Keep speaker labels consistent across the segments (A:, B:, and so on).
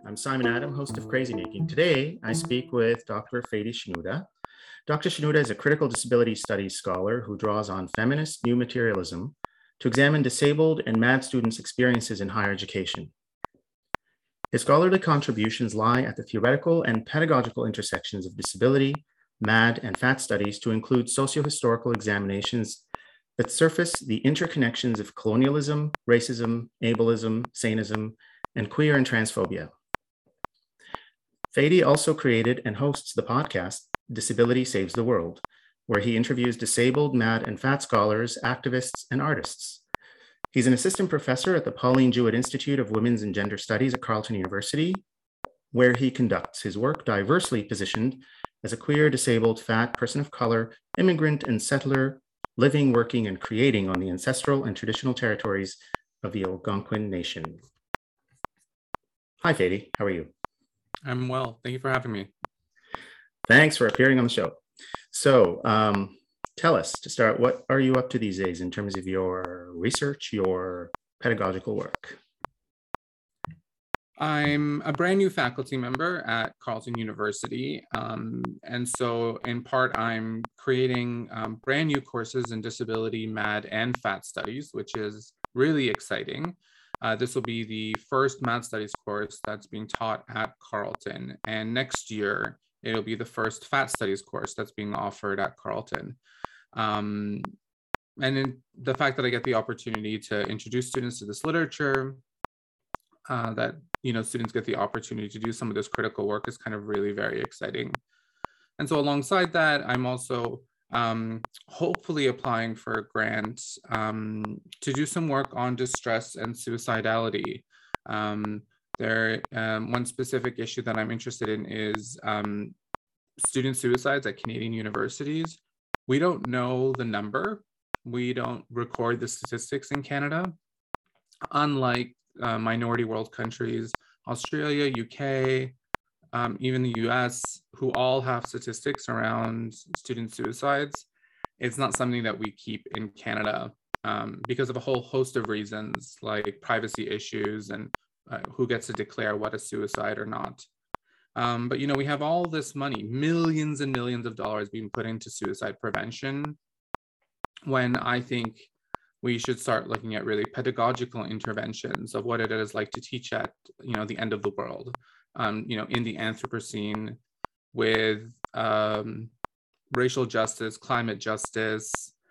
A: I'm Simon Adam, host of Crazy Making. Today, I speak with Dr. Fady Shenouda. Dr. Shenouda is a critical disability studies scholar who draws on feminist new materialism to examine disabled and MAD students' experiences in higher education. His scholarly contributions lie at the theoretical and pedagogical intersections of disability, MAD, and FAT studies to include socio-historical examinations that surface the interconnections of colonialism, racism, ableism, saneism, and queer and transphobia. Fady also created and hosts the podcast Disability Saves the World, where he interviews disabled, MAD, and FAT scholars, activists, and artists. He's an assistant professor at the Pauline Jewett Institute of Women's and Gender Studies at Carleton University, where he conducts his work diversely positioned as a queer, disabled, FAT, person of color, immigrant, and settler, living, working, and creating on the ancestral and traditional territories of the Algonquin Nation. Hi, Fady. How are you?
B: I'm well. Thank you for having me.
A: Thanks for appearing on the show. So tell us, to start, what are you up to these days in terms of your research, your pedagogical work?
B: I'm a brand new faculty member at Carleton University. And so in part, I'm creating brand new courses in disability, MAD, and FAT studies, which is really exciting. This will be the first MAD studies course that's being taught at Carleton. And next year, it'll be the first FAT studies course that's being offered at Carleton. And in the fact that I get the opportunity to introduce students to this literature, that students get the opportunity to do some of this critical work is kind of really very exciting. And so alongside that, I'm also hopefully applying for a grant to do some work on distress and suicidality. One specific issue that I'm interested in is student suicides at Canadian universities. We don't know the number. We don't record the statistics in Canada. Unlike minority world countries, Australia, UK, even the US, who all have statistics around student suicides, it's not something that we keep in Canada because of a whole host of reasons, like privacy issues and who gets to declare what is suicide or not. But we have all this money, millions and millions of dollars being put into suicide prevention, when I think we should start looking at really pedagogical interventions of what it is like to teach at, the end of the world, in the Anthropocene, with racial justice, climate justice,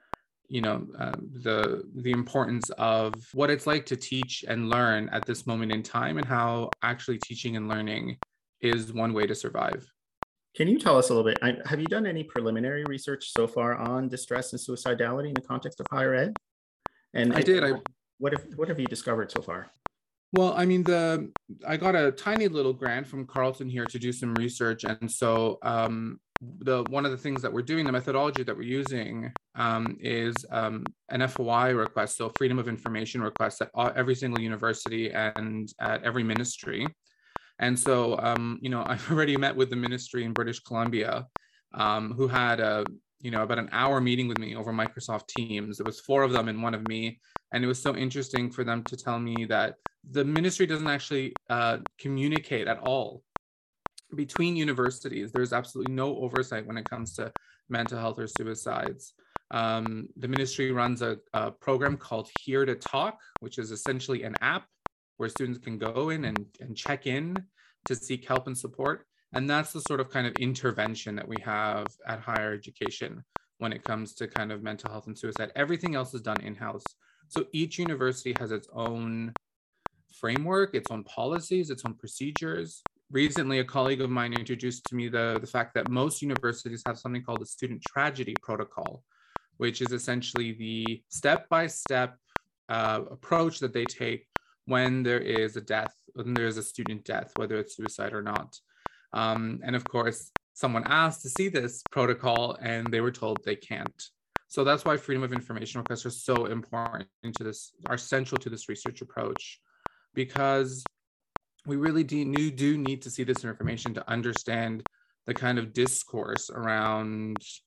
B: the importance of what it's like to teach and learn at this moment in time, and how actually teaching and learning is one way to survive.
A: Can you tell us a little bit, have you done any preliminary research so far on distress and suicidality in the context of higher ed? And
B: I did.
A: What have you discovered so far?
B: Well, I mean, I got a tiny little grant from Carleton here to do some research, and so one of the things that we're doing, the methodology that we're using, is an FOI request, so freedom of information request at every single university and at every ministry. And so, I've already met with the ministry in British Columbia, who had about an hour meeting with me over Microsoft Teams. It was 4 of them and 1 of me. And it was so interesting for them to tell me that the ministry doesn't actually communicate at all between universities. There's absolutely no oversight when it comes to mental health or suicides. The ministry runs a program called Here to Talk, which is essentially an app where students can go in and check in to seek help and support. And that's the sort of kind of intervention that we have at higher education when it comes to kind of mental health and suicide. Everything else is done in-house. So each university has its own framework, its own policies, its own procedures. Recently, a colleague of mine introduced to me the fact that most universities have something called the student tragedy protocol, which is essentially the step-by-step approach that they take when there is a death, when there is a student death, whether it's suicide or not. And of course, someone asked to see this protocol and they were told they can't. So that's why freedom of information requests are so important are central to this research approach, because we really do need to see this information to understand the kind of discourse around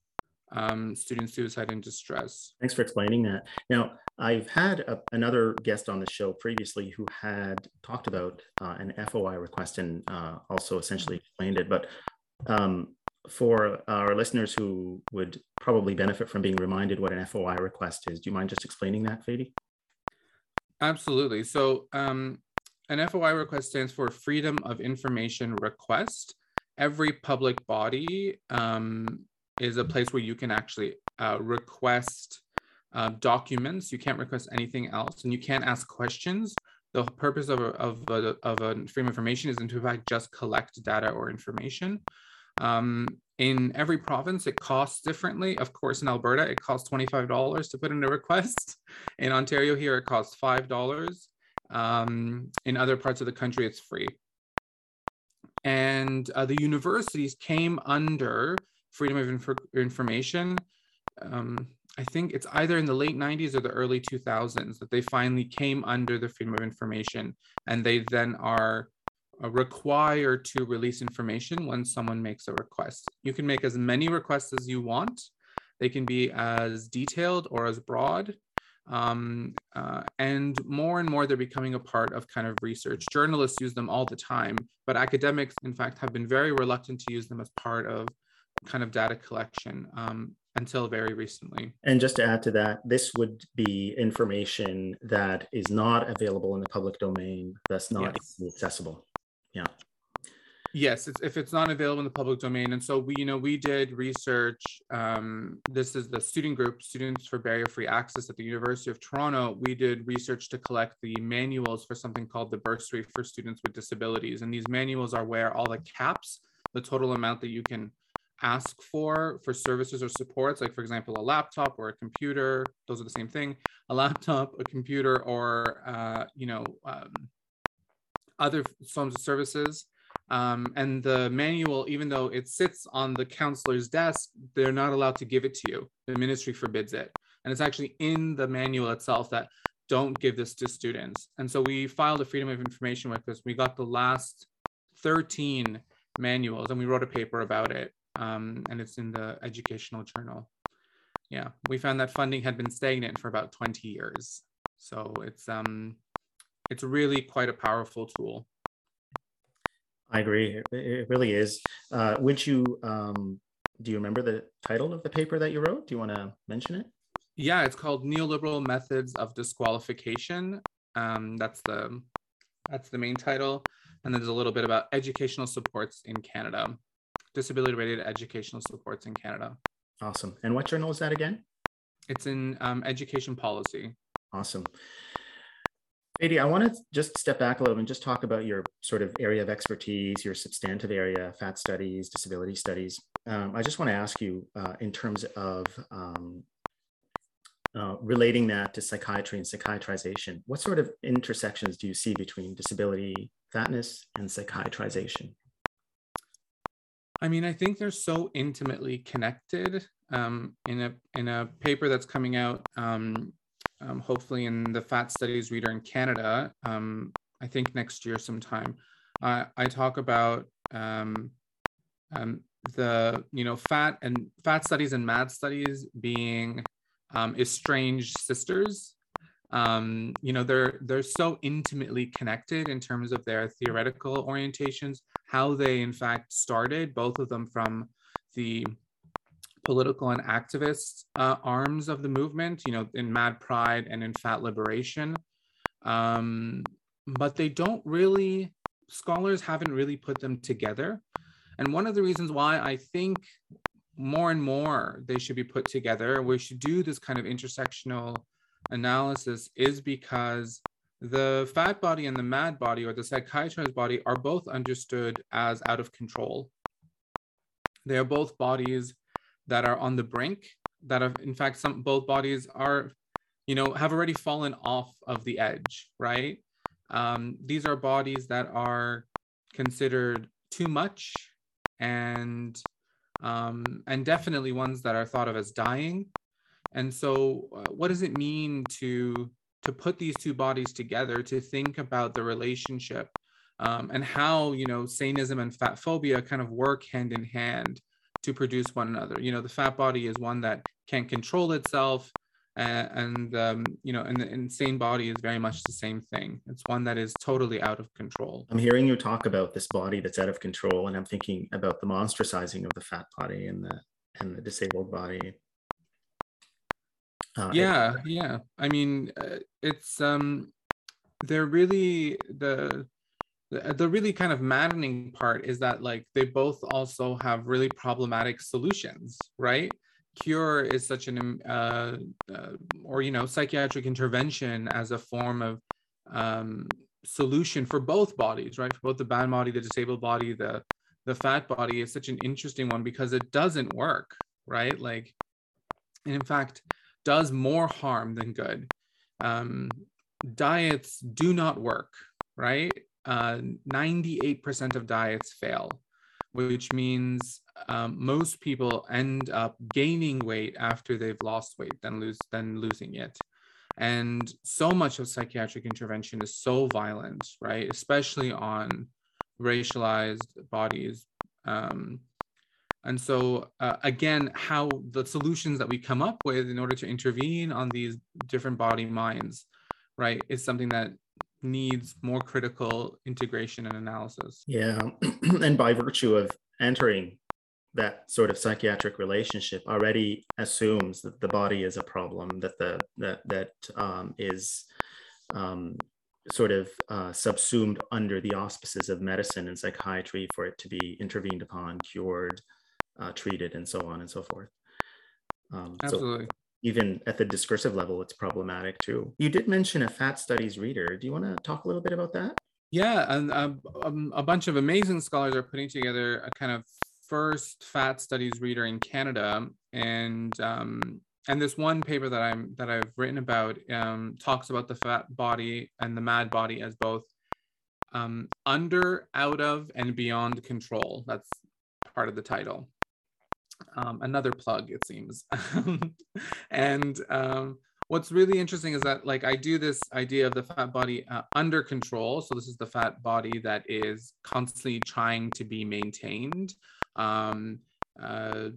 B: student suicide and distress.
A: Thanks for explaining that. Now, I've had another guest on the show previously who had talked about an FOI request and also essentially explained it. But for our listeners who would probably benefit from being reminded what an FOI request is, do you mind just explaining that, Fady?
B: Absolutely. So an FOI request stands for Freedom of Information Request. Every public body is a place where you can actually request documents. You can't request anything else, and you can't ask questions. The purpose of a freedom of information is to, in fact, just collect data or information. In every province, it costs differently. Of course, in Alberta, it costs $25 to put in a request. In Ontario here, it costs $5. In other parts of the country, it's free. And the universities came under Freedom of Information. I think it's either in the late 90s or the early 2000s that they finally came under the Freedom of Information, and they then are required to release information when someone makes a request. You can make as many requests as you want. They can be as detailed or as broad. And more they're becoming a part of kind of research. Journalists use them all the time, but academics, in fact, have been very reluctant to use them as part of kind of data collection until very recently.
A: And just to add to that, this would be information that is not available in the public domain, that's not accessible. Yeah.
B: Yes, if it's not available in the public domain. And so we did research. This is the student group, Students for Barrier-Free Access at the University of Toronto. We did research to collect the manuals for something called the Bursary for Students with Disabilities. And these manuals are where all the caps, the total amount that you can ask for services or supports, like for example, a laptop or a computer, those are the same thing, a laptop, a computer, or other forms of services. And the manual, even though it sits on the counselor's desk, they're not allowed to give it to you. The ministry forbids it. And it's actually in the manual itself that don't give this to students. And so we filed a Freedom of Information request. We got the last 13 manuals and we wrote a paper about it. And it's in the educational journal. Yeah, we found that funding had been stagnant for about 20 years. So it's really quite a powerful tool.
A: I agree. It really is. Would you, do you remember the title of the paper that you wrote? Do you want to mention it?
B: Yeah, it's called Neoliberal Methods of Disqualification. That's the main title. And there's a little bit about educational supports in Canada, disability-related educational supports in Canada.
A: Awesome. And what journal is that again?
B: It's in Education Policy.
A: Awesome. Fady, I want to just step back a little and just talk about your sort of area of expertise, your substantive area, FAT studies, disability studies. I just want to ask you in terms of relating that to psychiatry and psychiatrization, what sort of intersections do you see between disability, fatness, and psychiatrization?
B: I mean, I think they're so intimately connected. In a paper that's coming out, hopefully in the FAT Studies Reader in Canada, I think next year sometime, I talk about the FAT studies and MAD studies being estranged sisters. They're so intimately connected in terms of their theoretical orientations, how they in fact started, both of them from the political and activist arms of the movement, in Mad Pride and in Fat Liberation. But they don't really, scholars haven't really put them together. And one of the reasons why I think more and more they should be put together, we should do this kind of intersectional analysis, is because the fat body and the mad body, or the psychiatrist's body, are both understood as out of control. They are both bodies that are on the brink, that are, in fact, both bodies are, have already fallen off of the edge, right? These are bodies that are considered too much, and definitely ones that are thought of as dying. And so what does it mean to put these two bodies together, to think about the relationship and how, sanism and fat phobia kind of work hand in hand? to produce one another. The fat body is one that can't control itself, and the insane body is very much the same thing. It's one that is totally out of control.
A: I'm hearing you talk about this body that's out of control, and I'm thinking about the monstrosizing of the fat body and the disabled body.
B: Yeah. I mean, it's they're really the really kind of maddening part is that like they both also have really problematic solutions, right? Cure is such an psychiatric intervention as a form of solution for both bodies, right? For both the bad body, the disabled body, the fat body is such an interesting one because it doesn't work, right? Like, and in fact, does more harm than good. Diets do not work, right? 98% of diets fail, which means most people end up gaining weight after they've lost weight than losing it. And so much of psychiatric intervention is so violent, right? Especially on racialized bodies. And so, again, how the solutions that we come up with in order to intervene on these different body minds, right, is something that needs more critical integration and analysis.
A: Yeah. And by virtue of entering that sort of psychiatric relationship already assumes that the body is a problem, that is sort of subsumed under the auspices of medicine and psychiatry for it to be intervened upon, cured, treated, and so on and so forth.
B: Absolutely.
A: So even at the discursive level, it's problematic too. You did mention a Fat Studies reader. Do you want to talk a little bit about that?
B: Yeah, and a bunch of amazing scholars are putting together a kind of first Fat Studies reader in Canada, and this one paper that I've written about talks about the fat body and the mad body as both under, out of, and beyond control. That's part of the title. Another plug, it seems. And what's really interesting is that, like, I do this idea of the fat body under control. So this is the fat body that is constantly trying to be maintained. The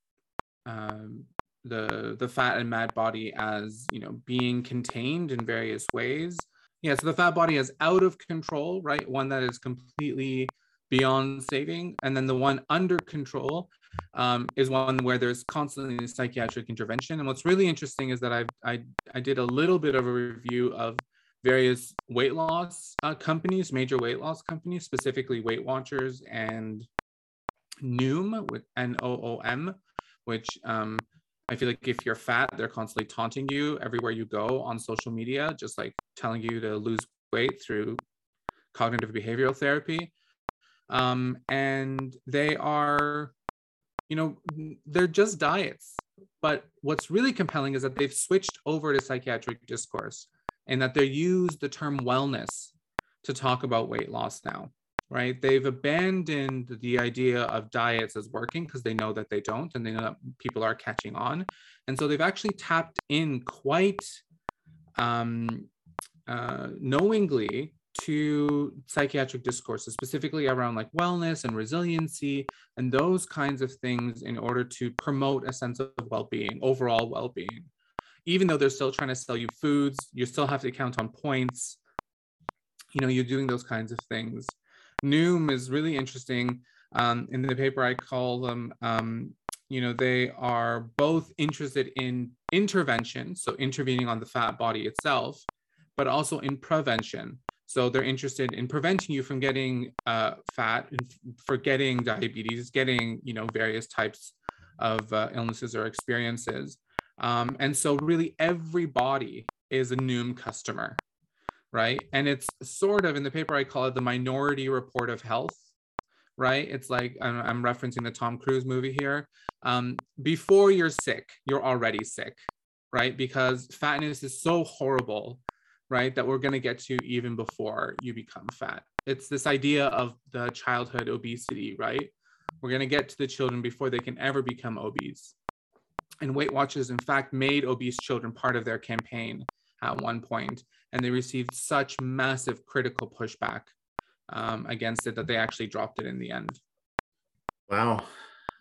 B: fat and mad body as, being contained in various ways. Yeah, so the fat body is out of control, right? One that is completely beyond saving. And then the one under control is one where there's constantly psychiatric intervention. And what's really interesting is that I did a little bit of a review of various weight loss companies, major weight loss companies, specifically Weight Watchers and Noom, with Noom, which I feel like if you're fat, they're constantly taunting you everywhere you go on social media, just like telling you to lose weight through cognitive behavioral therapy. And they are, they're just diets. But what's really compelling is that they've switched over to psychiatric discourse, and that they use the term wellness to talk about weight loss now, right? They've abandoned the idea of diets as working because they know that they don't, and they know that people are catching on. And so they've actually tapped in quite knowingly to psychiatric discourses, specifically around like wellness and resiliency and those kinds of things, in order to promote a sense of well-being, overall well-being. Even though they're still trying to sell you foods, you still have to count on points. You're doing those kinds of things. Noom is really interesting. In the paper, I call them, they are both interested in intervention, so intervening on the fat body itself, but also in prevention. So they're interested in preventing you from getting fat, for getting diabetes, getting, various types of illnesses or experiences. And so really every body is a Noom customer, right? And it's sort of, in the paper, I call it the Minority Report of health, right? It's like, I'm referencing the Tom Cruise movie here. Before you're sick, you're already sick, right? Because fatness is so horrible, right, that we're going to get to even before you become fat. It's this idea of the childhood obesity, right? We're going to get to the children before they can ever become obese. And Weight Watchers, in fact, made obese children part of their campaign at one point, and they received such massive critical pushback against it that they actually dropped it in the end.
A: Wow.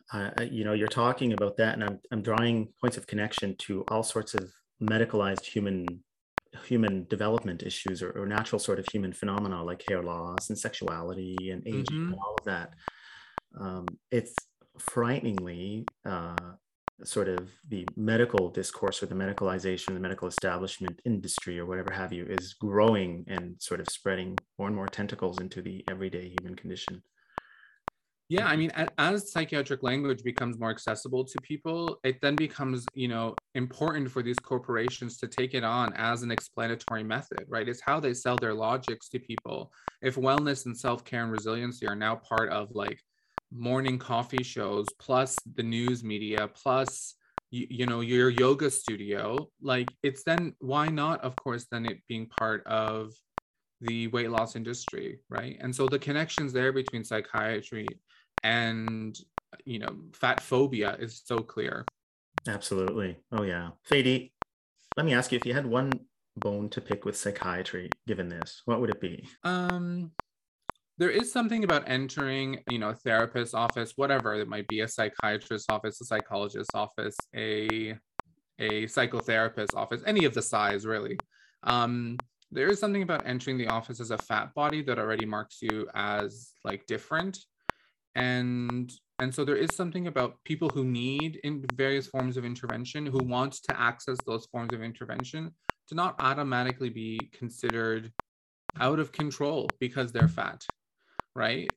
A: You're talking about that, and I'm drawing points of connection to all sorts of medicalized human development issues, or natural sort of human phenomena like hair loss and sexuality and aging and all of that. It's frighteningly sort of the medical discourse, or the medicalization, the medical establishment industry, or whatever have you, is growing and sort of spreading more and more tentacles into the everyday human condition.
B: Yeah, I mean, as psychiatric language becomes more accessible to people, it then becomes, important for these corporations to take it on as an explanatory method, right? It's how they sell their logics to people. If wellness and self-care and resiliency are now part of like morning coffee shows, plus the news media, plus your yoga studio, like it's then, why not, of course, then it being part of the weight loss industry, right? And so the connections there between psychiatry and fat phobia is so clear.
A: Absolutely. Oh yeah. Fady, let me ask you, if you had one bone to pick with psychiatry given this, what would it be?
B: There is something about entering, a therapist's office, whatever it might be, a psychiatrist's office, a psychologist's office, a psychotherapist's office, any of the size really. There is something about entering the office as a fat body that already marks you as like different. And so there is something about people who need in various forms of intervention, who want to access those forms of intervention, to not automatically be considered out of control because they're fat, right?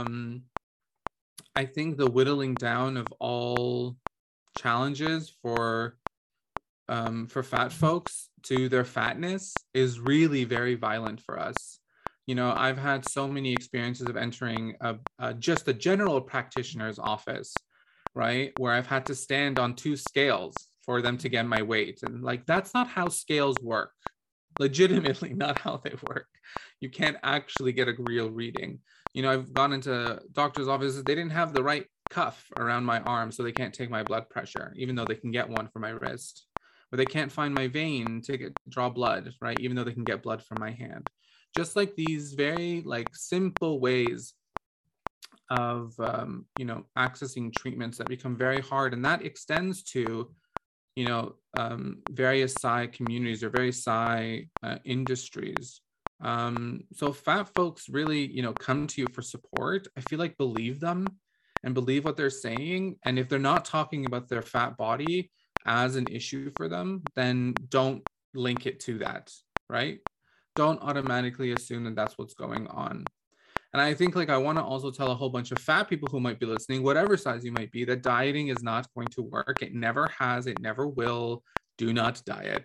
B: I think the whittling down of all challenges for fat folks to their fatness is really very violent for us. I've had so many experiences of entering just a general practitioner's office, right, where I've had to stand on 2 scales for them to get my weight. And like, that's not how scales work. Legitimately not how they work. You can't actually get a real reading. I've gone into doctor's offices, they didn't have the right cuff around my arm, so they can't take my blood pressure, even though they can get one for my wrist. Or they can't find my vein to draw blood, right, even though they can get blood from my hand. Just like these very like simple ways of accessing treatments that become very hard, and that extends to various Psi communities or various Psi industries. So fat folks really come to you for support. I feel like believe them and believe what they're saying, and if they're not talking about their fat body as an issue for them, then don't link it to that, right? Don't automatically assume that that's what's going on. And I think I want to also tell a whole bunch of fat people who might be listening, whatever size you might be, that dieting is not going to work. It never has, it never will. Do not diet.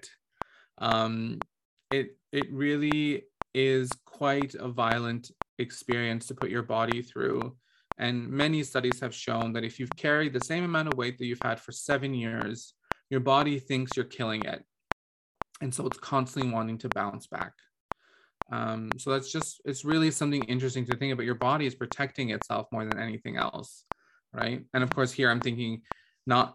B: It really is quite a violent experience to put your body through. And many studies have shown that if you've carried the same amount of weight that you've had for 7 years, your body thinks you're killing it. And so it's constantly wanting to bounce back. So it's really something interesting to think about. Your body is protecting itself more than anything else, right? And of course, here I'm thinking not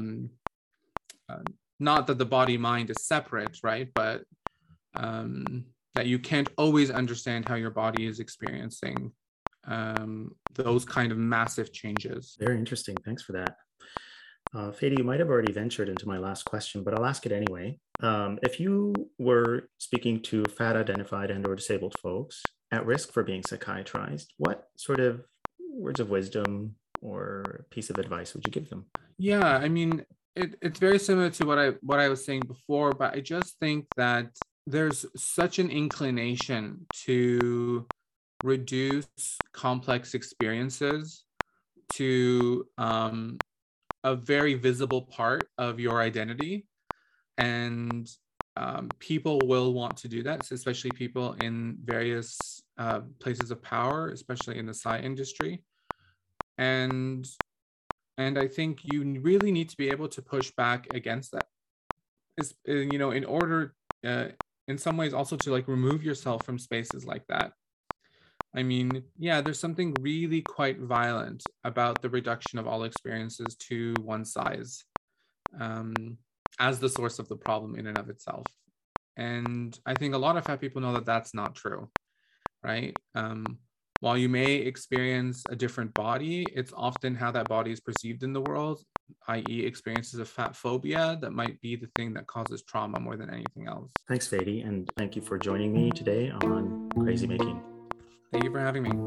B: that the body mind is separate, right? But that you can't always understand how your body is experiencing those kind of massive changes.
A: Very interesting. Thanks for that. Fady, you might have already ventured into my last question, but I'll ask it anyway. If you were speaking to fat identified and or disabled folks at risk for being psychiatrized, what sort of words of wisdom or piece of advice would you give them?
B: Yeah, I mean, it's very similar to what I was saying before, but I just think that there's such an inclination to reduce complex experiences to a very visible part of your identity. And people will want to do that, especially people in various places of power, especially in the Psi industry. And I think you really need to be able to push back against that. In order, in some ways, also to remove yourself from spaces like that. I mean, yeah, there's something really quite violent about the reduction of all experiences to one size as the source of the problem in and of itself. And I think a lot of fat people know that that's not true, right? while you may experience a different body, it's often how that body is perceived in the world, i.e. experiences of fat phobia, that might be the thing that causes trauma more than anything else.
A: Thanks, Fady, and thank you for joining me today on Crazy Making.
B: Thank you for having me.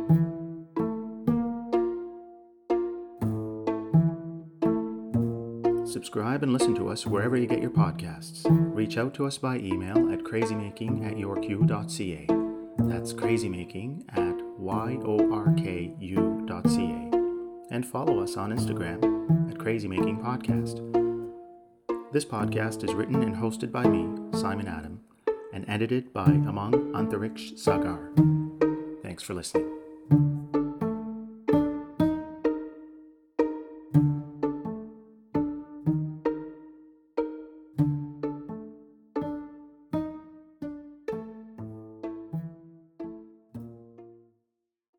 A: Subscribe and listen to us wherever you get your podcasts. Reach out to us by email at crazymaking@yorku.ca. That's crazymaking@yorku.ca. And follow us on Instagram at crazymakingpodcast. This podcast is written and hosted by me, Simon Adam, and edited by Amang Antariksh Sagar. Thanks for listening.